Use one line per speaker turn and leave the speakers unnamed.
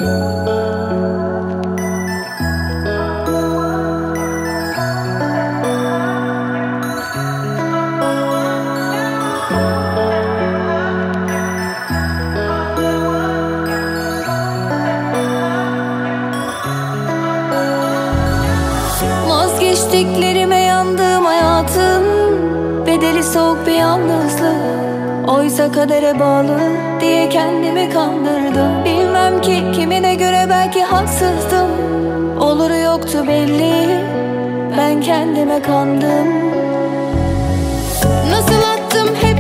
Vazgeçtiklerime yandım hayatın, bedeli soğuk bir yalnızlık. Oysa kadere bağlı diye kendimi kandırdım. Bilmem ki kimine göre belki haksızdım. Oluru yoktu belli, ben kendime kandım. Nasıl attım